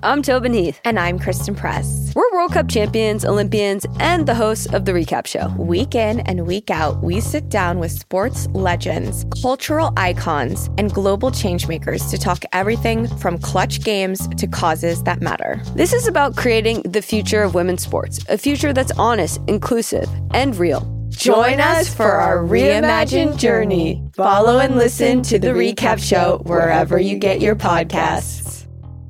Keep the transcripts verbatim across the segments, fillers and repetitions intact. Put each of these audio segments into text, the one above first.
I'm Tobin Heath. And I'm Kristen Press. We're World Cup champions, Olympians, and the hosts of The Recap Show. Week in and week out, we sit down with sports legends, cultural icons, and global changemakers to talk everything from clutch games to causes that matter. This is about creating the future of women's sports, a future that's honest, inclusive, and real. Join us for our reimagined journey. Follow and listen to The Recap Show wherever you get your podcasts.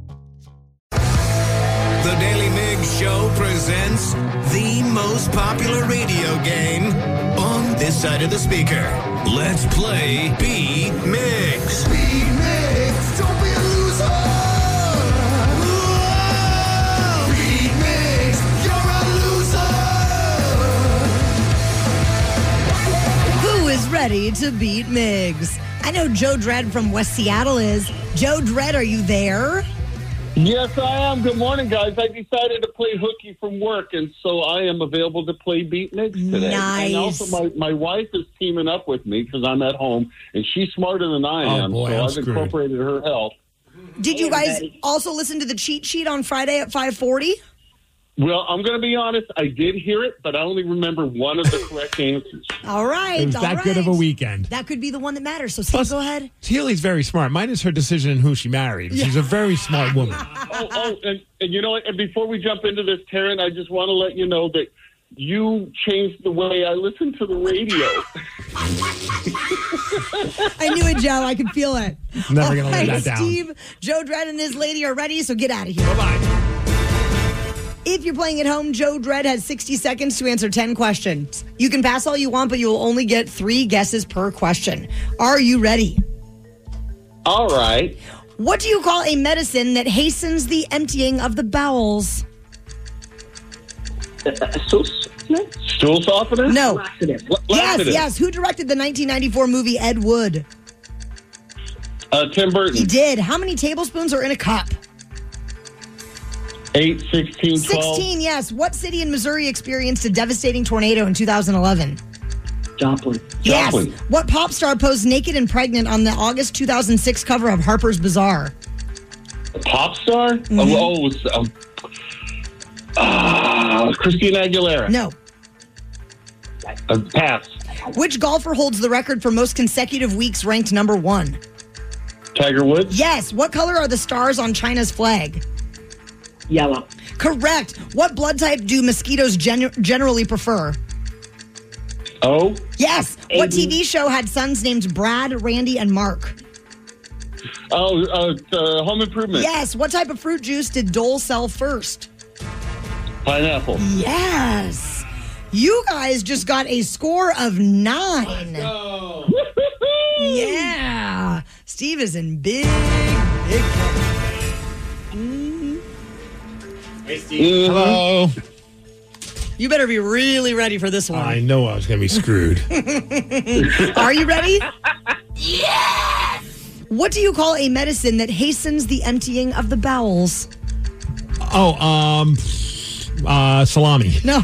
The Daily Migs Show presents the most popular radio game on this side of the speaker. Let's play Beat Migs. Beat Migs, don't be a loser. Whoa! Beat Migs, you're a loser. Who is ready to beat Migs? I know Joe Dredd from West Seattle is. Joe Dredd, are you there? Yes, I am. Good morning, guys. I decided to play hooky from work, and so I am available to play Beat Migs today. Nice. And also, my, my wife is teaming up with me because I'm at home, and she's smarter than I Oh, am, boy, so I'm I've screwed. incorporated her help. Did you guys also listen to the cheat sheet on Friday at five forty? Well, I'm going to be honest. I did hear it, but I only remember one of the correct answers. All right. It was all that right. good of a weekend. That could be the one that matters. So, Steve, Plus, go ahead. Healy's very smart. Mine is her decision in who she married. She's a very smart woman. oh, oh and, and you know what? And before we jump into this, Taryn, I just want to let you know that you changed the way I listen to the radio. I knew it, Joe. I could feel it. Never going All to right, live that down. Steve, Joe Dredd and his lady are ready, so get out of here. Bye-bye. If you're playing at home, Joe Dredd has sixty seconds to answer ten questions. You can pass all you want, but you will only get three guesses per question. Are you ready? All right. What do you call a medicine that hastens the emptying of the bowels? Stool, stool softener? No. Laxative. Yes, Laxative. yes. Who directed the nineteen ninety-four movie Ed Wood? Uh, Tim Burton. He did. How many tablespoons are in a cup? eight, sixteen, twelve. sixteen, yes. What city in Missouri experienced a devastating tornado in two thousand eleven? Joplin. Yes. Joplin. What pop star posed naked and pregnant on the August two thousand six cover of Harper's Bazaar? Pop star? Mm-hmm. Oh, oh, it was, um, uh, Christina Aguilera. No. Uh, pass. Which golfer holds the record for most consecutive weeks ranked number one? Tiger Woods? Yes. What color are the stars on China's flag? Yellow. Correct. What blood type do mosquitoes gen- generally prefer? Oh? Yes. What T V show had sons named Brad, Randy, and Mark? Oh, uh, uh, Home Improvement. Yes. What type of fruit juice did Dole sell first? Pineapple. Yes. You guys just got a score of nine. Oh. Yeah. Steve is in big, big trouble. Hey, Steve. Hello. You better be really ready for this one. I know I was going to be screwed. Are you ready? Yes! What do you call a medicine that hastens the emptying of the bowels? Oh, um, uh, salami. No.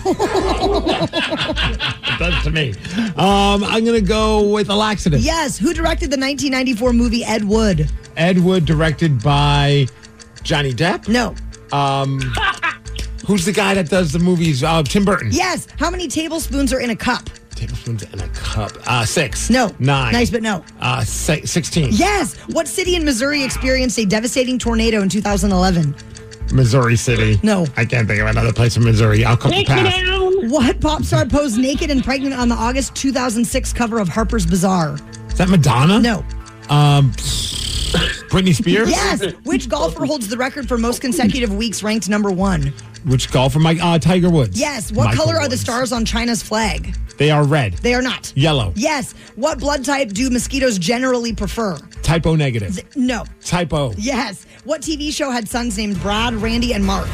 That's to me. Um, I'm going to go with a laxative. Yes. Who directed the nineteen ninety-four movie Ed Wood? Ed Wood, directed by Johnny Depp. No. Um, who's the guy that does the movies? Uh, Tim Burton. Yes. How many tablespoons are in a cup? Tablespoons in a cup. Uh, six. No. Nine. Nice, but no. Uh, si- sixteen. Yes. What city in Missouri experienced a devastating tornado in two thousand eleven? Missouri City. No. I can't think of another place in Missouri. I'll come to pass. What pop star posed naked and pregnant on the August two thousand six cover of Harper's Bazaar? Is that Madonna? No. Um, Britney Spears? Yes. Which golfer holds the record for most consecutive weeks ranked number one? Which golfer? Mike, uh, Tiger Woods. Yes. What Michael color are the Woods. stars on China's flag? They are red. They are not. Yellow. Yes. What blood type do mosquitoes generally prefer? Typo negative. No. Typo. Yes. What T V show had sons named Brad, Randy, and Mark?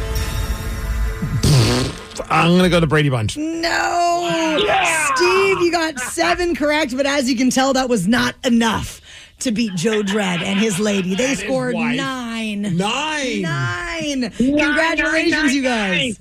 I'm going to go to Brady Bunch. No. Yeah! Steve, you got seven correct, but as you can tell, that was not enough to beat Joe Dredd and his lady. They And his scored wife. nine. Nine. Nine. Congratulations, you guys.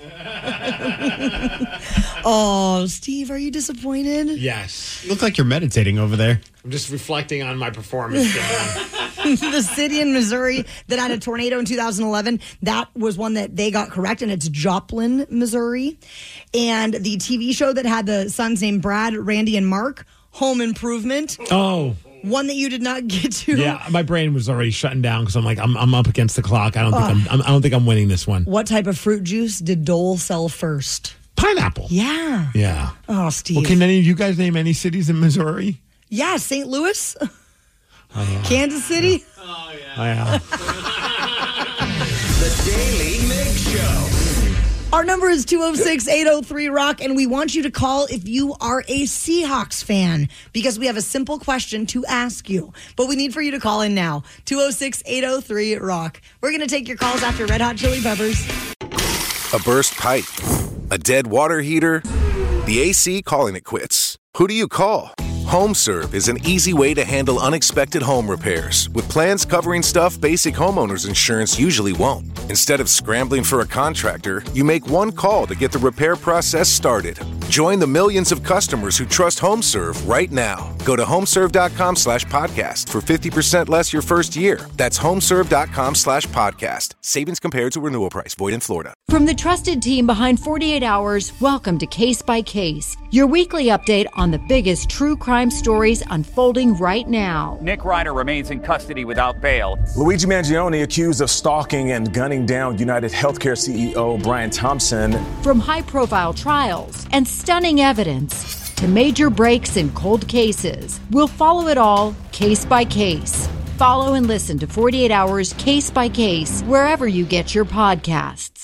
Oh, Steve, are you disappointed? Yes. You look like you're meditating over there. I'm just reflecting on my performance. The city in Missouri that had a tornado in two thousand eleven, that was one that they got correct, and it's Joplin, Missouri. And the T V show that had the sons named Brad, Randy, and Mark, Home Improvement. Oh. One that you did not get to. Yeah, my brain was already shutting down because I'm like, I'm I'm up against the clock. I don't think uh, I'm, I'm I don't think I'm winning this one. What type of fruit juice did Dole sell first? Pineapple. Yeah. Yeah. Oh, Steve. Well, can any of you guys name any cities in Missouri? Yeah, Saint Louis, oh, yeah. Kansas City. Yeah. Oh yeah. Oh, yeah. The Daily Mig Show. Our number is two oh six, eight oh three, rock, and we want you to call if you are a Seahawks fan, because we have a simple question to ask you. But we need for you to call in now. two oh six, eight oh three, rock. We're going to take your calls after Red Hot Chili Peppers. A burst pipe. A dead water heater. The A C calling it quits. Who do you call? HomeServe is an easy way to handle unexpected home repairs with plans covering stuff basic homeowners insurance usually won't. Instead of scrambling for a contractor, you make one call to get the repair process started. Join the millions of customers who trust HomeServe right now. Go to homeserve.com slash podcast for fifty percent less your first year. That's homeserve.com slash podcast. Savings compared to renewal price. Void in Florida. From the trusted team behind forty-eight hours, welcome to Case by Case, your weekly update on the biggest true crime stories unfolding right now. Nick Ryder remains in custody without bail. Luigi Mangione accused of stalking and gunning down United Healthcare C E O Brian Thompson. From high-profile trials and stunning evidence to major breaks in cold cases, we'll follow it all case by case. Follow and listen to forty-eight hours Case by Case wherever you get your podcasts.